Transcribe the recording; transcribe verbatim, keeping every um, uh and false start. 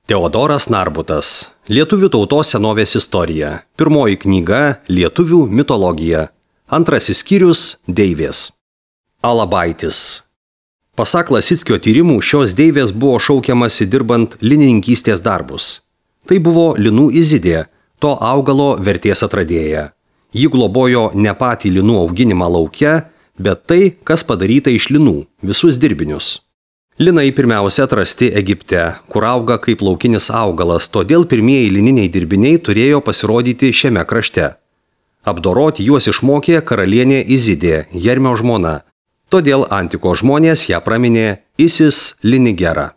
Teodoras Narbutas. Lietuvių tautos senovės istorija. Pirmoji knyga – Lietuvių mitologija. Antrasis skyrius – Deivės. Alabaitis. Pasak Lasickio tyrimų, šios deivės buvo šaukiamasi dirbant linininkystės darbus. Tai buvo linų izidė, to augalo vertės atradėja. Ji globojo ne patį linų auginimą lauke, bet tai, kas padaryta iš linų, visus dirbinius. Linai pirmiausia atrasti Egipte, kur auga kaip laukinis augalas, todėl pirmieji lininiai dirbiniai turėjo pasirodyti šiame krašte. Apdoroti juos išmokė karalienė Izidė, Hermio žmona. Todėl antikos žmonės ją praminė Isis Linigera.